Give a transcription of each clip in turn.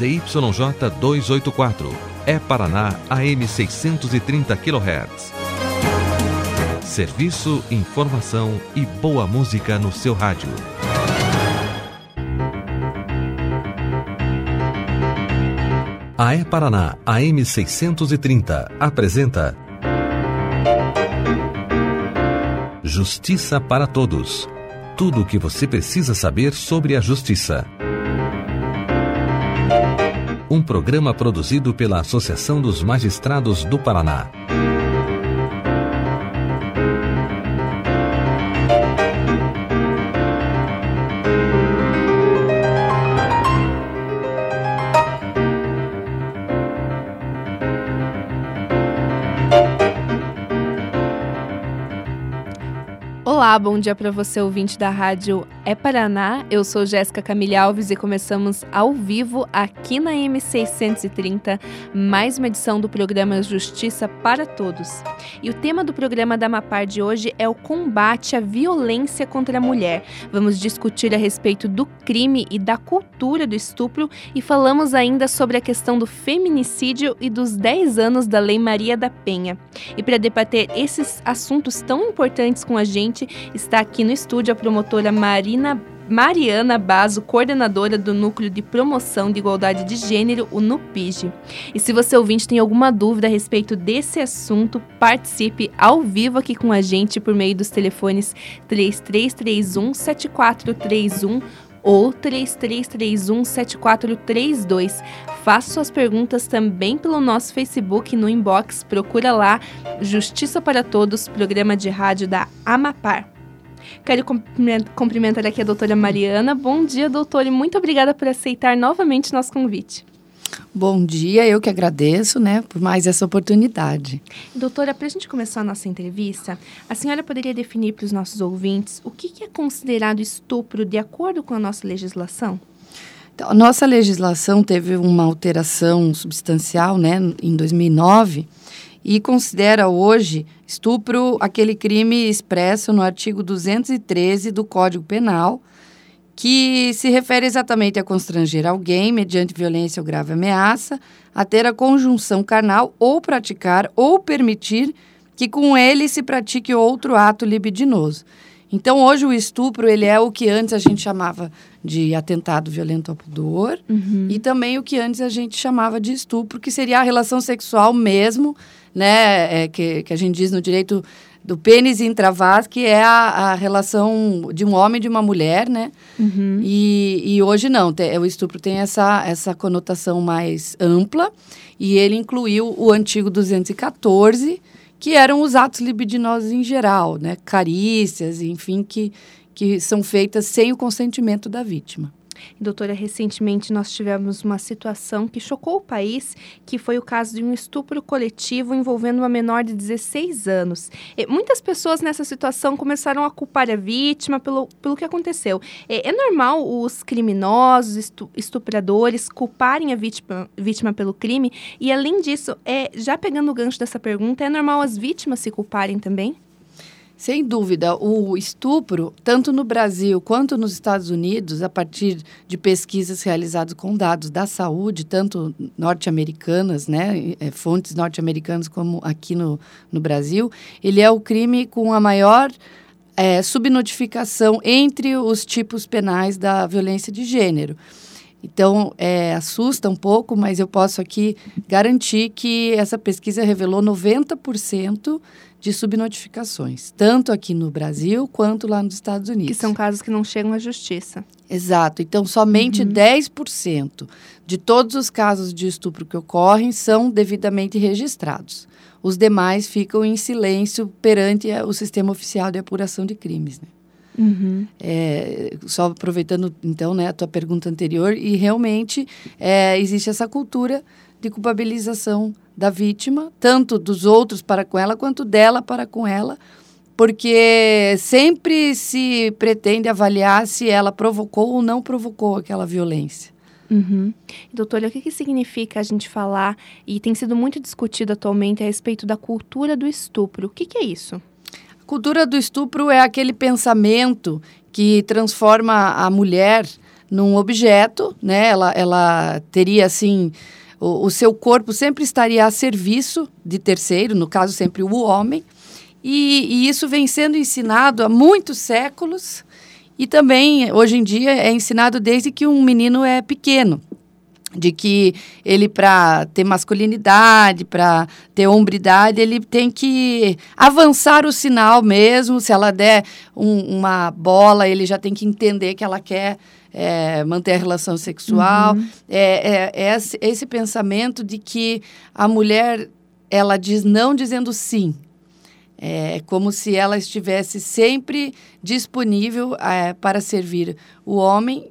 ZYJ 284, Paraná AM 630 kHz. Serviço, informação e boa música no seu rádio. A Paraná AM 630 apresenta Justiça para Todos. Tudo o que você precisa saber sobre a justiça. Um programa produzido pela Associação dos Magistrados do Paraná. Olá, bom dia para você, ouvinte da rádio Paraná. Eu sou Jéssica Camille Alves e começamos ao vivo aqui na M630, mais uma edição do programa Justiça para Todos. E o tema do programa da Amapar de hoje é o combate à violência contra a mulher. Vamos discutir a respeito do crime e da cultura do estupro e falamos ainda sobre a questão do feminicídio e dos 10 anos da Lei Maria da Penha. E para debater esses assuntos tão importantes com a gente, está aqui no estúdio a promotora Mariana Basso, coordenadora do Núcleo de Promoção de Igualdade de Gênero, o NUPIGE. E se você ouvinte tem alguma dúvida a respeito desse assunto, participe ao vivo aqui com a gente por meio dos telefones 3331-7431 ou 3331-7432. Faça suas perguntas também pelo nosso Facebook no inbox. Procura lá, Justiça para Todos, programa de rádio da Amapar. Quero cumprimentar aqui a doutora Mariana. Bom dia, doutora, e muito obrigada por aceitar novamente nosso convite. Bom dia, eu que agradeço, por mais essa oportunidade. Doutora, para a gente começar a nossa entrevista, a senhora poderia definir para os nossos ouvintes o que é considerado estupro de acordo com a nossa legislação? Então, a nossa legislação teve uma alteração substancial, em 2009, e considera hoje estupro aquele crime expresso no artigo 213 do Código Penal, que se refere exatamente a constranger alguém, mediante violência ou grave ameaça, a ter a conjunção carnal ou praticar ou permitir que com ele se pratique outro ato libidinoso. Então, hoje o estupro ele é o que antes a gente chamava de atentado violento ao pudor e também o que antes a gente chamava de estupro, que seria a relação sexual mesmo, que a gente diz no direito do pênis intravas, que é a relação de um homem e de uma mulher, E hoje não, o estupro tem essa conotação mais ampla e ele incluiu o antigo 214, que eram os atos libidinosos em geral, carícias, enfim, que são feitas sem o consentimento da vítima. Doutora, recentemente nós tivemos uma situação que chocou o país, que foi o caso de um estupro coletivo envolvendo uma menor de 16 anos. Muitas pessoas nessa situação começaram a culpar a vítima pelo que aconteceu. É normal os criminosos, estupradores, culparem a vítima pelo crime? E, além disso, já pegando o gancho dessa pergunta, é normal as vítimas se culparem também? Sem dúvida, o estupro, tanto no Brasil quanto nos Estados Unidos, a partir de pesquisas realizadas com dados da saúde, tanto norte-americanas, fontes norte-americanas como aqui no Brasil, ele é o crime com a maior subnotificação entre os tipos penais da violência de gênero. Então, assusta um pouco, mas eu posso aqui garantir que essa pesquisa revelou 90% de subnotificações, tanto aqui no Brasil quanto lá nos Estados Unidos. Que são casos que não chegam à justiça. Exato. Então, somente 10% de todos os casos de estupro que ocorrem são devidamente registrados. Os demais ficam em silêncio perante o sistema oficial de apuração de crimes, Só aproveitando, então, a tua pergunta anterior, e realmente existe essa cultura de culpabilização da vítima, tanto dos outros para com ela, quanto dela para com ela, porque sempre se pretende avaliar se ela provocou ou não provocou aquela violência. Doutora, o que significa a gente falar, e tem sido muito discutido atualmente, a respeito da cultura do estupro? O que é isso? A cultura do estupro é aquele pensamento que transforma a mulher num objeto, né? Ela teria, assim, o seu corpo sempre estaria a serviço de terceiro, no caso, sempre o homem. E isso vem sendo ensinado há muitos séculos e também, hoje em dia, é ensinado desde que um menino é pequeno. De que ele, para ter masculinidade, para ter hombridade, ele tem que avançar o sinal mesmo. Se ela der uma bola, ele já tem que entender que ela quer manter a relação sexual. Esse pensamento de que a mulher, ela diz não dizendo sim. É como se ela estivesse sempre disponível para servir o homem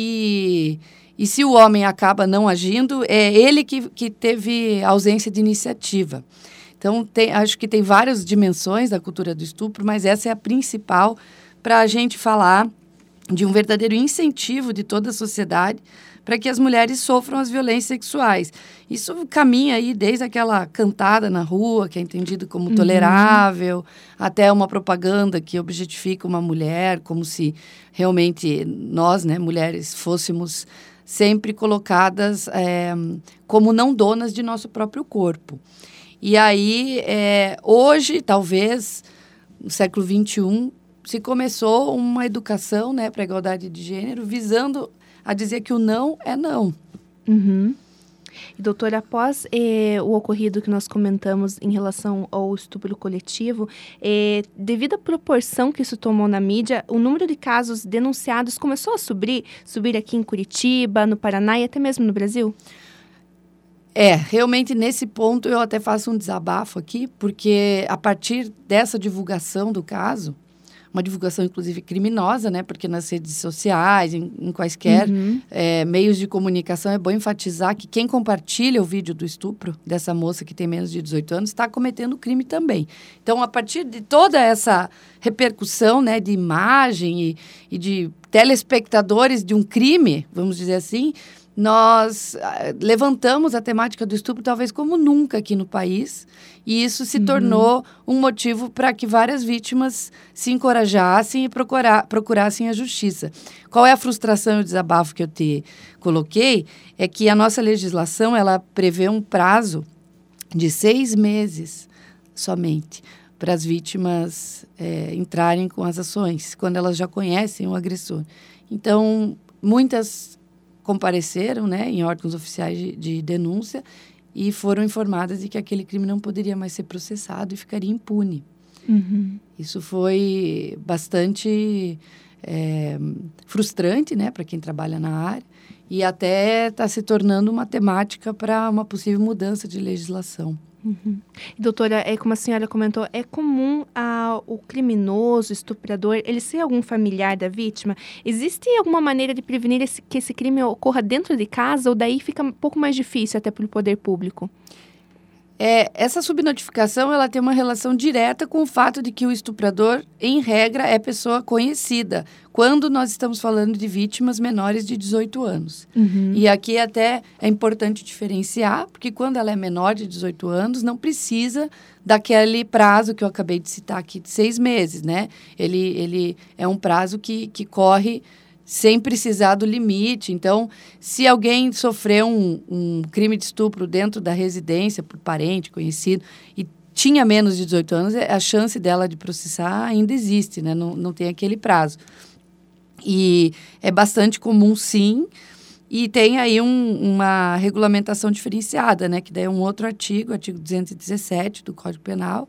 e se o homem acaba não agindo, é ele que teve ausência de iniciativa. Então, acho que tem várias dimensões da cultura do estupro, mas essa é a principal para a gente falar de um verdadeiro incentivo de toda a sociedade para que as mulheres sofram as violências sexuais. Isso caminha aí desde aquela cantada na rua, que é entendido como tolerável, até uma propaganda que objetifica uma mulher, como se realmente nós, né, mulheres, fôssemos sempre colocadas como não donas de nosso próprio corpo. E aí, hoje, talvez, no século XXI, se começou uma educação, né, para a igualdade de gênero, visando a dizer que o não é não. Uhum. E, doutora, após o ocorrido que nós comentamos em relação ao estupro coletivo, devido à proporção que isso tomou na mídia, o número de casos denunciados começou a subir aqui em Curitiba, no Paraná e até mesmo no Brasil? Realmente nesse ponto eu até faço um desabafo aqui, porque a partir dessa divulgação do caso, uma divulgação, inclusive, criminosa, né? Porque nas redes sociais, em quaisquer meios de comunicação, é bom enfatizar que quem compartilha o vídeo do estupro dessa moça que tem menos de 18 anos está cometendo crime também. Então, a partir de toda essa repercussão, né, de imagem e de telespectadores de um crime, vamos dizer assim, nós levantamos a temática do estupro talvez como nunca aqui no país, e isso se tornou um motivo para que várias vítimas se encorajassem e procurassem a justiça. Qual é a frustração e o desabafo que eu te coloquei? É que a nossa legislação, ela prevê um prazo de 6 meses somente para as vítimas entrarem com as ações, quando elas já conhecem o agressor. Então, muitas compareceram, né, em órgãos oficiais de denúncia e foram informadas de que aquele crime não poderia mais ser processado e ficaria impune. Isso foi bastante frustrante, né, para quem trabalha na área e até está se tornando uma temática para uma possível mudança de legislação. Doutora, como a senhora comentou, é comum o criminoso, estuprador, ele ser algum familiar da vítima? Existe alguma maneira de prevenir que esse crime ocorra dentro de casa ou daí fica um pouco mais difícil até para o poder público? Essa subnotificação, ela tem uma relação direta com o fato de que o estuprador, em regra, é pessoa conhecida, quando nós estamos falando de vítimas menores de 18 anos. E aqui até é importante diferenciar, porque quando ela é menor de 18 anos, não precisa daquele prazo que eu acabei de citar aqui, de 6 meses, né? Ele é um prazo que corre sem precisar do limite. Então, se alguém sofreu um crime de estupro dentro da residência por parente, conhecido, e tinha menos de 18 anos, a chance dela de processar ainda existe, né? Não tem aquele prazo. E é bastante comum, sim, e tem aí uma regulamentação diferenciada, né? Que daí é um outro artigo 217 do Código Penal,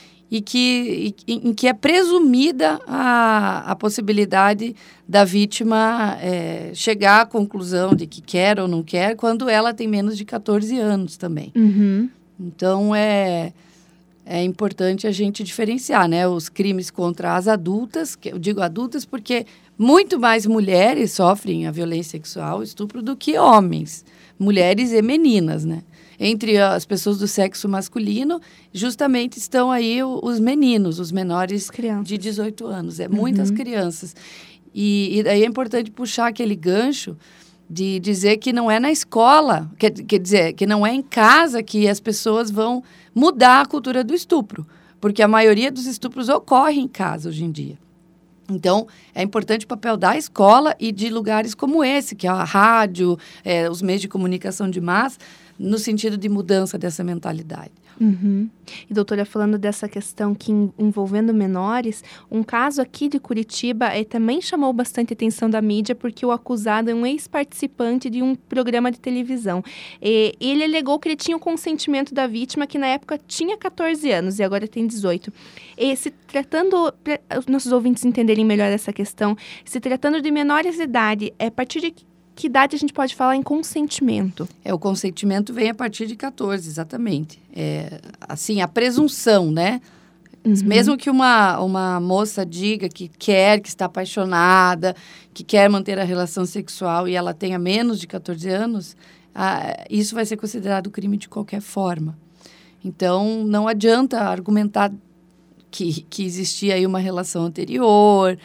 em que é presumida a possibilidade da vítima chegar à conclusão de que quer ou não quer quando ela tem menos de 14 anos também. Então, é importante a gente diferenciar, né, os crimes contra as adultas, eu digo adultas porque muito mais mulheres sofrem a violência sexual, o estupro, do que homens, mulheres e meninas, né? Entre as pessoas do sexo masculino, justamente estão aí os meninos, os menores de 18 anos. Muitas crianças. E daí é importante puxar aquele gancho de dizer que não é na escola, quer dizer, que não é em casa que as pessoas vão mudar a cultura do estupro. Porque a maioria dos estupros ocorre em casa hoje em dia. Então, é importante o papel da escola e de lugares como esse, que é a rádio, os meios de comunicação de massa, no sentido de mudança dessa mentalidade. Uhum. E, doutora, falando dessa questão que envolvendo menores, um caso aqui de Curitiba também chamou bastante atenção da mídia, porque o acusado é um ex-participante de um programa de televisão. Ele alegou que ele tinha o consentimento da vítima, que na época tinha 14 anos e agora tem 18. Se tratando, para os nossos ouvintes entenderem melhor essa questão, se tratando de menores de idade, a partir de que idade a gente pode falar em consentimento? O consentimento vem a partir de 14, exatamente. Assim, a presunção, né? Uhum. Mesmo que uma moça diga que está apaixonada, que quer manter a relação sexual e ela tenha menos de 14 anos, isso vai ser considerado crime de qualquer forma. Então, não adianta argumentar que existia aí uma relação anterior,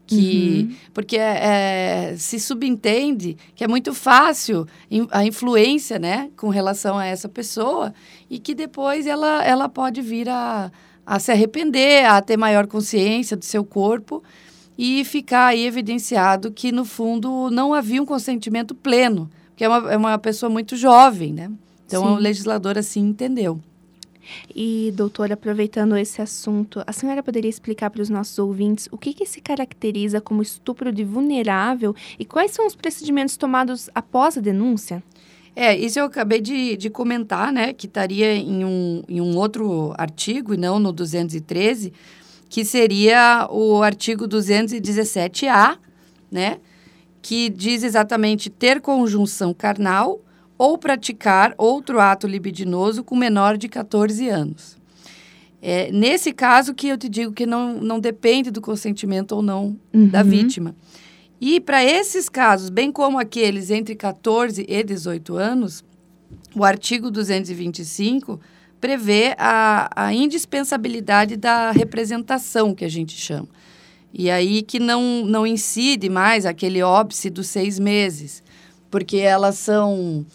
porque se subentende que é muito fácil a influência, né, com relação a essa pessoa e que depois ela pode vir a se arrepender, a ter maior consciência do seu corpo e ficar aí evidenciado que, no fundo, não havia um consentimento pleno, porque é uma pessoa muito jovem, né? Então, o legislador assim entendeu. E, doutora, aproveitando esse assunto, a senhora poderia explicar para os nossos ouvintes o que se caracteriza como estupro de vulnerável e quais são os procedimentos tomados após a denúncia? Isso eu acabei de comentar, né, que estaria em um outro artigo, e não no 213, que seria o artigo 217-A, né, que diz exatamente ter conjunção carnal ou praticar outro ato libidinoso com menor de 14 anos. Nesse caso que eu te digo que não depende do consentimento ou não da vítima. E para esses casos, bem como aqueles entre 14 e 18 anos, o artigo 225 prevê a indispensabilidade da representação, que a gente chama. E aí que não incide mais aquele óbice dos 6 meses, porque elas são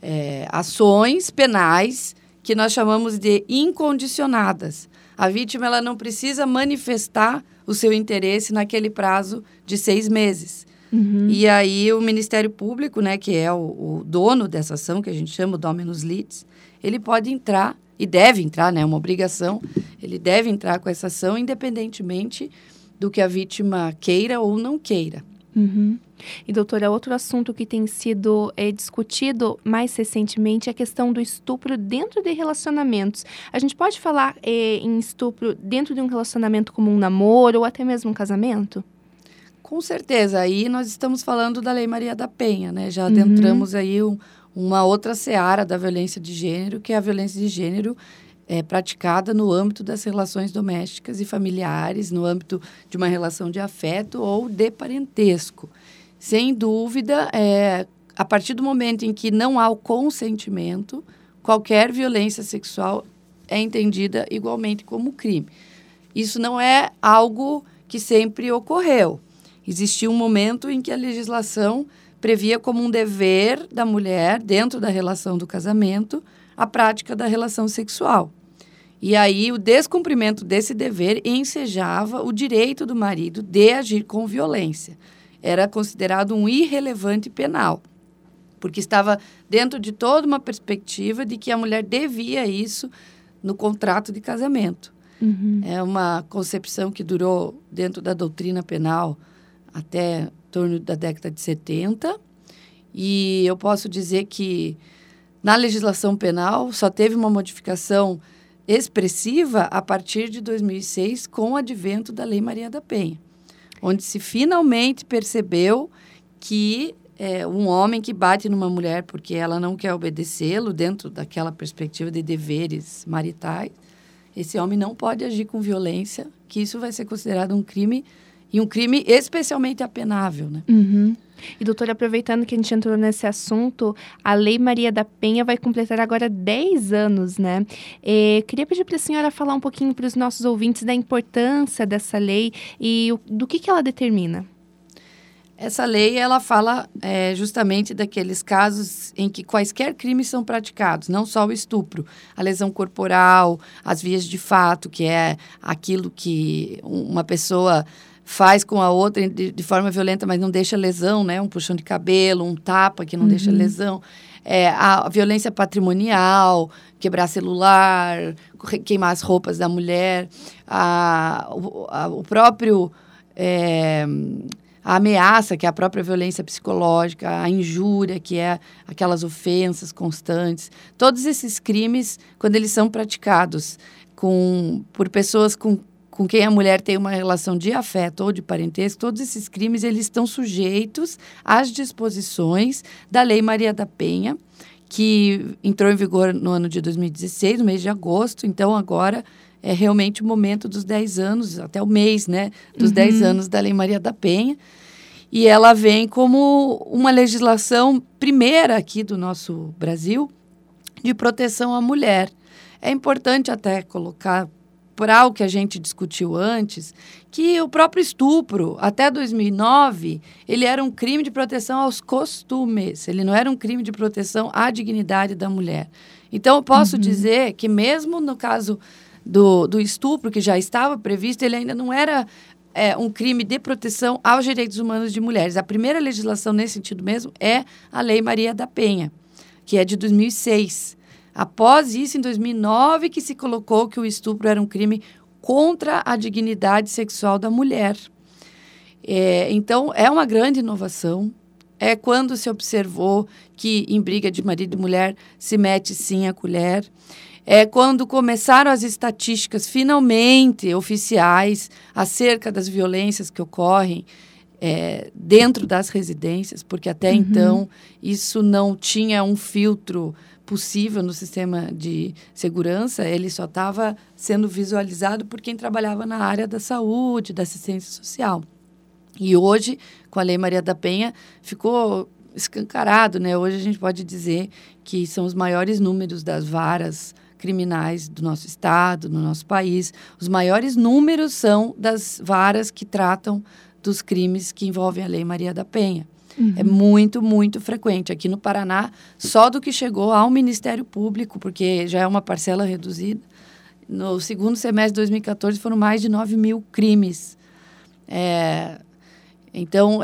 ações penais que nós chamamos de incondicionadas. A vítima ela não precisa manifestar o seu interesse naquele prazo de 6 meses. Uhum. E aí o Ministério Público, né, que é o dono dessa ação, que a gente chama o Dominus Litis, ele pode entrar, e deve entrar, né, é uma obrigação, ele deve entrar com essa ação independentemente do que a vítima queira ou não queira. Uhum. E, doutora, outro assunto que tem sido discutido mais recentemente é a questão do estupro dentro de relacionamentos. A gente pode falar em estupro dentro de um relacionamento como um namoro ou até mesmo um casamento? Com certeza. Aí nós estamos falando da Lei Maria da Penha, né? Já adentramos aí uma outra seara da violência de gênero, que é a violência de gênero praticada no âmbito das relações domésticas e familiares, no âmbito de uma relação de afeto ou de parentesco. Sem dúvida, a partir do momento em que não há o consentimento, qualquer violência sexual é entendida igualmente como crime. Isso não é algo que sempre ocorreu. Existiu um momento em que a legislação previa como um dever da mulher, dentro da relação do casamento, a prática da relação sexual. E aí, o descumprimento desse dever ensejava o direito do marido de agir com violência. Era considerado um irrelevante penal, porque estava dentro de toda uma perspectiva de que a mulher devia isso no contrato de casamento. Uhum. É uma concepção que durou dentro da doutrina penal até em torno da década de 70. E eu posso dizer que na legislação penal só teve uma modificação expressiva a partir de 2006 com o advento da Lei Maria da Penha, onde se finalmente percebeu que um homem que bate numa mulher porque ela não quer obedecê-lo dentro daquela perspectiva de deveres maritais, esse homem não pode agir com violência, que isso vai ser considerado um crime, e um crime especialmente apenável, né? Uhum. E, doutora, aproveitando que a gente entrou nesse assunto, a Lei Maria da Penha vai completar agora 10 anos, né? Queria pedir para a senhora falar um pouquinho para os nossos ouvintes da importância dessa lei e do que ela determina. Essa lei, ela fala justamente daqueles casos em que quaisquer crimes são praticados, não só o estupro, a lesão corporal, as vias de fato, que é aquilo que uma pessoa faz com a outra de forma violenta, mas não deixa lesão, né? Um puxão de cabelo, um tapa que não deixa lesão. A violência patrimonial, quebrar celular, queimar as roupas da mulher, o próprio... a ameaça, que é a própria violência psicológica, a injúria, que é aquelas ofensas constantes. Todos esses crimes, quando eles são praticados por pessoas com quem a mulher tem uma relação de afeto ou de parentesco, todos esses crimes eles estão sujeitos às disposições da Lei Maria da Penha, que entrou em vigor no ano de 2016, no mês de agosto. Então, agora é realmente o momento dos 10 anos, até o mês, né, dos 10 anos da Lei Maria da Penha. E ela vem como uma legislação primeira aqui do nosso Brasil de proteção à mulher. É importante até colocar, para o que a gente discutiu antes, que o próprio estupro, até 2009, ele era um crime de proteção aos costumes. Ele não era um crime de proteção à dignidade da mulher. Então, eu posso dizer que mesmo no caso do estupro, que já estava previsto, ele ainda não era um crime de proteção aos direitos humanos de mulheres. A primeira legislação nesse sentido mesmo é a Lei Maria da Penha, que é de 2006. Após isso, em 2009, que se colocou que o estupro era um crime contra a dignidade sexual da mulher. Então, é uma grande inovação. É quando se observou que em briga de marido e mulher se mete sim a colher. É quando começaram as estatísticas finalmente oficiais acerca das violências que ocorrem dentro das residências, porque até então isso não tinha um filtro possível no sistema de segurança, ele só estava sendo visualizado por quem trabalhava na área da saúde, da assistência social. E hoje, com a Lei Maria da Penha, ficou escancarado, né? Hoje a gente pode dizer que são os maiores números das varas criminais do nosso estado, no nosso país. Os maiores números são das varas que tratam dos crimes que envolvem a Lei Maria da Penha. É muito, muito frequente. Aqui no Paraná, só do que chegou ao Ministério Público, porque já é uma parcela reduzida, no segundo semestre de 2014 foram mais de 9 mil crimes. Então,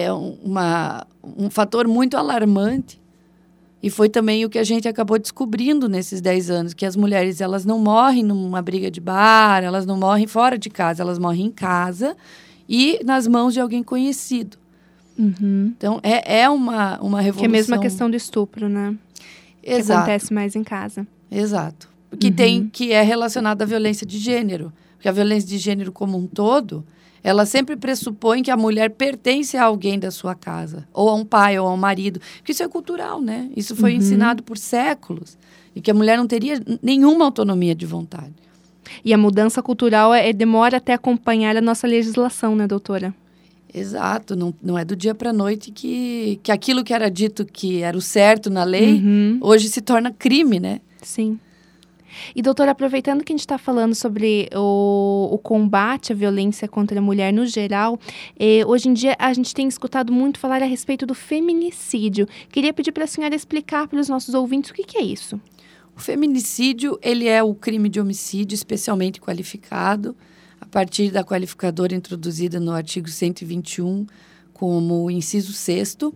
um fator muito alarmante. E foi também o que a gente acabou descobrindo nesses 10 anos, que as mulheres elas não morrem numa briga de bar, elas não morrem fora de casa, elas morrem em casa e nas mãos de alguém conhecido. Então, é uma revolução. Que é a mesma questão do estupro, né? Exato. Que acontece mais em casa. Exato. Que é relacionada à violência de gênero. Porque a violência de gênero como um todo, ela sempre pressupõe que a mulher pertence a alguém da sua casa. Ou a um pai, ou a um marido. Porque isso é cultural, né? Isso foi ensinado por séculos. E que a mulher não teria nenhuma autonomia de vontade. E a mudança cultural demora até acompanhar a nossa legislação, né, doutora? Exato, não é do dia para a noite que aquilo que era dito que era o certo na lei, hoje se torna crime, né? Sim. E, doutora, aproveitando que a gente está falando sobre o combate à violência contra a mulher no geral, hoje em dia a gente tem escutado muito falar a respeito do feminicídio. Queria pedir para a senhora explicar para os nossos ouvintes o que é isso. O feminicídio, ele é o crime de homicídio especialmente qualificado, a partir da qualificadora introduzida no artigo 121 como inciso 6º,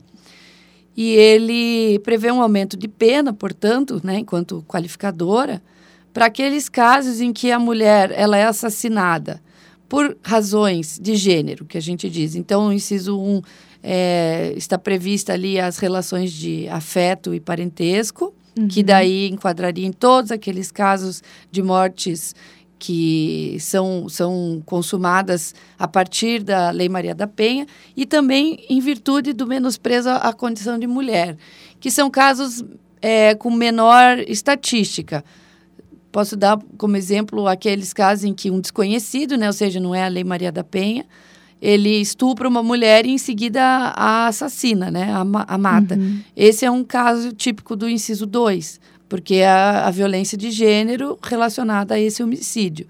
e ele prevê um aumento de pena, portanto, né, enquanto qualificadora, para aqueles casos em que a mulher ela é assassinada por razões de gênero, que a gente diz. Então, o inciso 1 está prevista ali as relações de afeto e parentesco, que daí enquadraria em todos aqueles casos de mortes que são consumadas a partir da Lei Maria da Penha e também em virtude do menosprezo à condição de mulher, que são casos com menor estatística. Posso dar como exemplo aqueles casos em que um desconhecido, né, ou seja, não é a Lei Maria da Penha, ele estupra uma mulher e em seguida a assassina, né, a mata. Esse é um caso típico do inciso 2, porque é a violência de gênero relacionada a esse homicídio.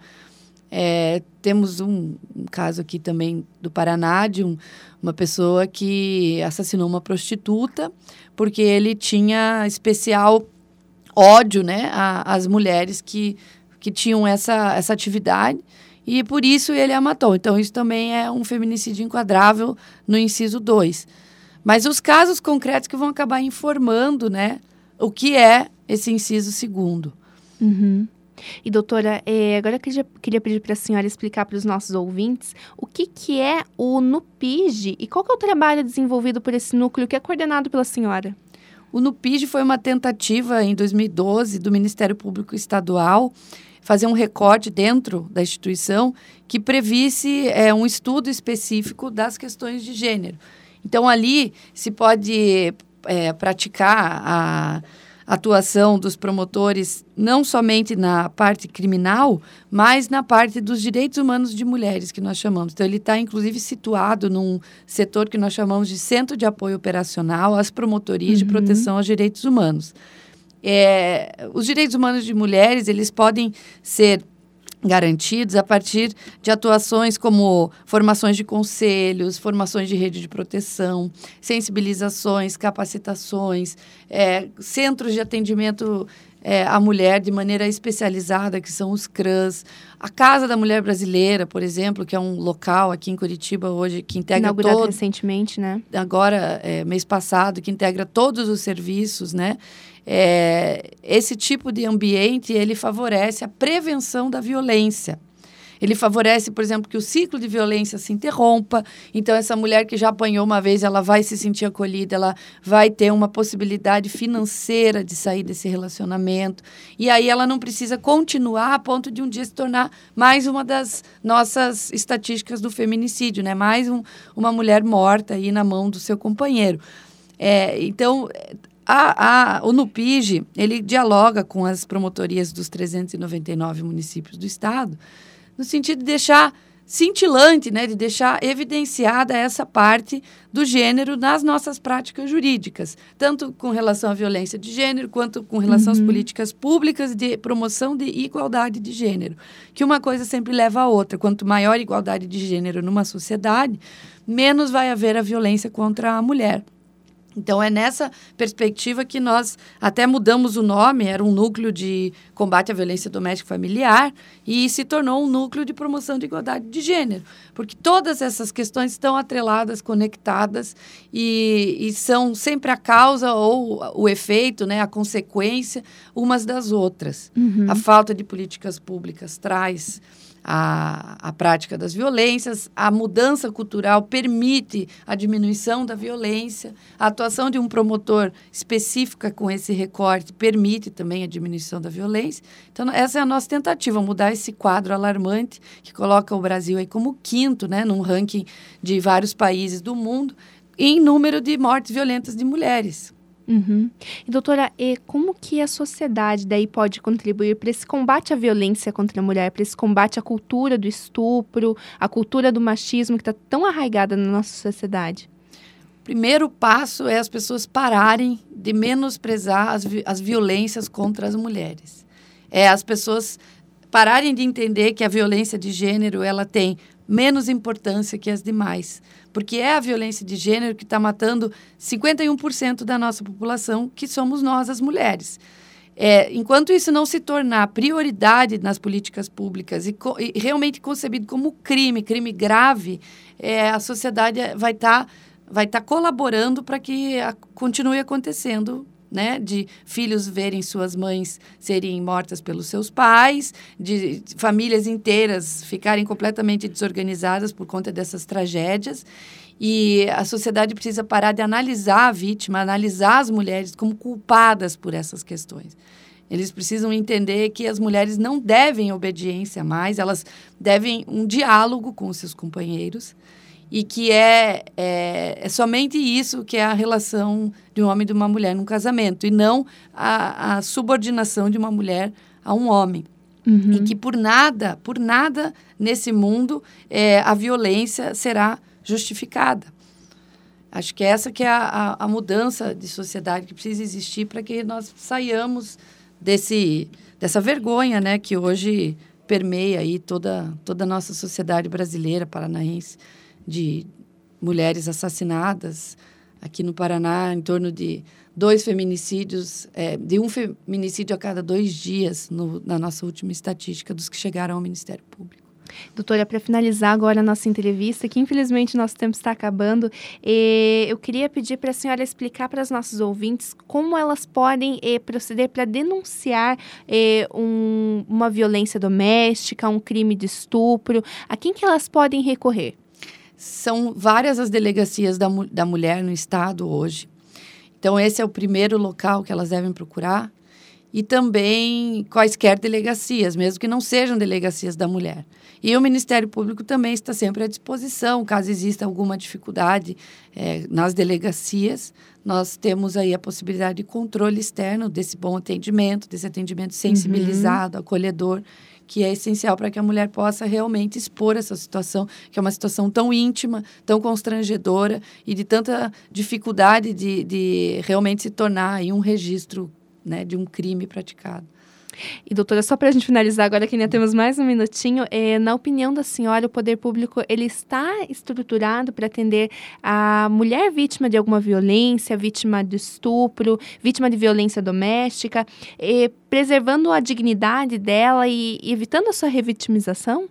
Temos um caso aqui também do Paraná, de uma pessoa que assassinou uma prostituta, porque ele tinha especial ódio, né, às mulheres que tinham essa atividade. e por isso ele a matou. Então, isso também é um feminicídio enquadrável no inciso 2. Mas os casos concretos que vão acabar informando, né, o que é esse inciso 2º. Uhum. E, doutora, agora eu queria pedir para a senhora explicar para os nossos ouvintes o que é o NUPIGE e qual que é o trabalho desenvolvido por esse núcleo que é coordenado pela senhora. O NUPIGE foi uma tentativa, em 2012, do Ministério Público Estadual fazer um recorte dentro da instituição que previsse um estudo específico das questões de gênero. Então, ali se pode praticar a atuação dos promotores não somente na parte criminal, mas na parte dos direitos humanos de mulheres, que nós chamamos. Então, ele está, inclusive, situado num setor que nós chamamos de Centro de Apoio Operacional às Promotorias de Proteção aos Direitos Humanos. Os direitos humanos de mulheres, eles podem ser garantidos a partir de atuações como formações de conselhos, formações de rede de proteção, sensibilizações, capacitações, centros de atendimento à mulher de maneira especializada, que são os CRAs. A Casa da Mulher Brasileira, por exemplo, que é um local aqui em Curitiba hoje que integra inaugurado recentemente, né? Agora, mês passado, que integra todos os serviços, né? Esse tipo de ambiente, ele favorece a prevenção da violência. Ele favorece, por exemplo, que o ciclo de violência se interrompa. Então, essa mulher que já apanhou uma vez, ela vai se sentir acolhida, ela vai ter uma possibilidade financeira de sair desse relacionamento. E aí ela não precisa continuar a ponto de um dia se tornar mais uma das nossas estatísticas do feminicídio, né? Mais uma mulher morta aí na mão do seu companheiro. Então, o NUPIGE, ele dialoga com as promotorias dos 399 municípios do estado, no sentido de deixar cintilante, né, de deixar evidenciada essa parte do gênero nas nossas práticas jurídicas, tanto com relação à violência de gênero, quanto com relação às políticas públicas de promoção de igualdade de gênero, que uma coisa sempre leva a outra. Quanto maior igualdade de gênero numa sociedade, menos vai haver a violência contra a mulher. Então, é nessa perspectiva que nós até mudamos o nome, era um núcleo de combate à violência doméstica e familiar, e se tornou um núcleo de promoção de igualdade de gênero, porque todas essas questões estão atreladas, conectadas, e são sempre a causa ou o efeito, né, a consequência, umas das outras. A falta de políticas públicas traz a prática das violências, a mudança cultural permite a diminuição da violência, a atuação de um promotor específica com esse recorte permite também a diminuição da violência. Então, essa é a nossa tentativa, mudar esse quadro alarmante que coloca o Brasil aí como 5º, né, num ranking de vários países do mundo, em número de mortes violentas de mulheres. E, doutora, como que a sociedade daí pode contribuir para esse combate à violência contra a mulher, para esse combate à cultura do estupro, à cultura do machismo que está tão arraigada na nossa sociedade? O primeiro passo é as pessoas pararem de menosprezar as violências contra as mulheres. As pessoas pararem de entender que a violência de gênero ela tem menos importância que as demais, porque é a violência de gênero que está matando 51% da nossa população, que somos nós, as mulheres. Enquanto isso não se tornar prioridade nas políticas públicas e realmente concebido como crime grave, a sociedade vai estar colaborando para que continue acontecendo, né, de filhos verem suas mães serem mortas pelos seus pais, de famílias inteiras ficarem completamente desorganizadas por conta dessas tragédias. E a sociedade precisa parar de analisar a vítima, analisar as mulheres como culpadas por essas questões. Eles precisam entender que as mulheres não devem obediência mais, elas devem um diálogo com os seus companheiros, e que é somente isso que é a relação de um homem e de uma mulher num casamento, e não a subordinação de uma mulher a um homem. E que por nada nesse mundo a violência será justificada. Acho que essa que é a mudança de sociedade que precisa existir para que nós saiamos dessa vergonha, né, que hoje permeia aí toda a nossa sociedade brasileira, paranaense, de mulheres assassinadas. Aqui no Paraná, em torno de 2 feminicídios, de um feminicídio a cada 2 dias, na nossa última estatística dos que chegaram ao Ministério Público. Doutora, para finalizar agora a nossa entrevista, que infelizmente nosso tempo está acabando, eu queria pedir para a senhora explicar para os nossos ouvintes como elas podem proceder para denunciar uma violência doméstica, um crime de estupro. A quem que elas podem recorrer? São várias as delegacias da mulher no estado hoje. Então, esse é o primeiro local que elas devem procurar. E também quaisquer delegacias, mesmo que não sejam delegacias da mulher. E o Ministério Público também está sempre à disposição, caso exista alguma dificuldade nas delegacias. Nós temos aí a possibilidade de controle externo desse bom atendimento, desse atendimento sensibilizado, acolhedor, que é essencial para que a mulher possa realmente expor essa situação, que é uma situação tão íntima, tão constrangedora e de tanta dificuldade de realmente se tornar aí um registro, né, de um crime praticado. E, doutora, só para a gente finalizar agora, que ainda temos mais um minutinho, na opinião da senhora, o poder público ele está estruturado para atender a mulher vítima de alguma violência, vítima de estupro, vítima de violência doméstica, preservando a dignidade dela e evitando a sua revitimização?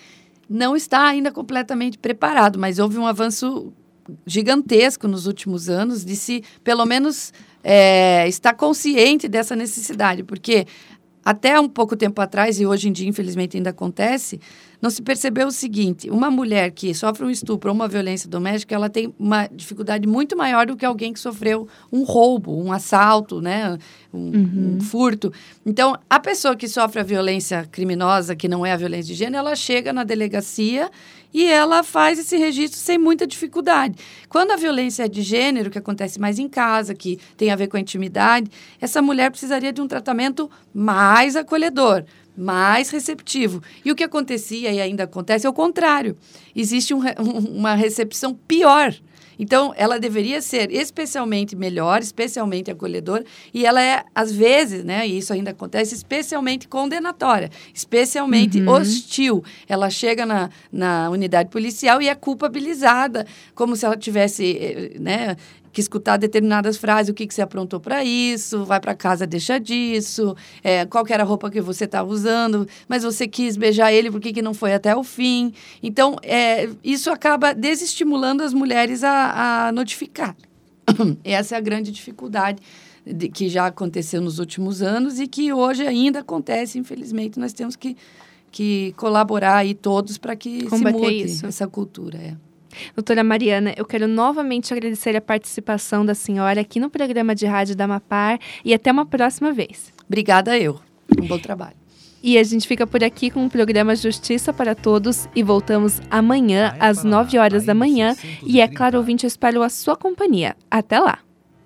Não está ainda completamente preparado, mas houve um avanço gigantesco nos últimos anos de se, pelo menos, estar consciente dessa necessidade, porque até um pouco tempo atrás, e hoje em dia, infelizmente, ainda acontece, não se percebeu o seguinte: uma mulher que sofre um estupro ou uma violência doméstica, ela tem uma dificuldade muito maior do que alguém que sofreu um roubo, um assalto, né, um furto. Então, a pessoa que sofre a violência criminosa, que não é a violência de gênero, ela chega na delegacia e ela faz esse registro sem muita dificuldade. Quando a violência é de gênero, que acontece mais em casa, que tem a ver com a intimidade, essa mulher precisaria de um tratamento mais acolhedor, mais receptivo. E o que acontecia e ainda acontece é o contrário. Existe uma recepção pior. Então, ela deveria ser especialmente melhor, especialmente acolhedora, e ela é, às vezes, né, e isso ainda acontece, especialmente condenatória, especialmente hostil. Ela chega na unidade policial e é culpabilizada, como se ela tivesse, né, que escutar determinadas frases: o que você aprontou para isso, vai para casa, deixa disso, qual que era a roupa que você estava usando, mas você quis beijar ele, por que não foi até o fim? Então, isso acaba desestimulando as mulheres a notificar. Essa é a grande dificuldade que já aconteceu nos últimos anos e que hoje ainda acontece, infelizmente. Nós temos que colaborar aí todos para que combater se mude isso. essa cultura. Doutora Mariana, eu quero novamente agradecer a participação da senhora aqui no programa de rádio da Amapar e até uma próxima vez. Obrigada eu. Um bom trabalho. E a gente fica por aqui com o programa Justiça para Todos e voltamos amanhã às 9 horas da manhã. E é claro, ouvinte, eu espero a sua companhia. Até lá!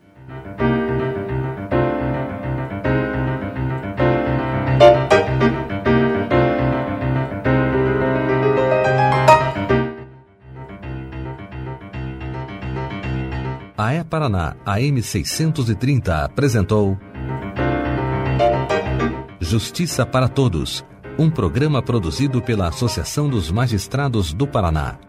A E-Paraná AM 630 apresentou Justiça para Todos, um programa produzido pela Associação dos Magistrados do Paraná.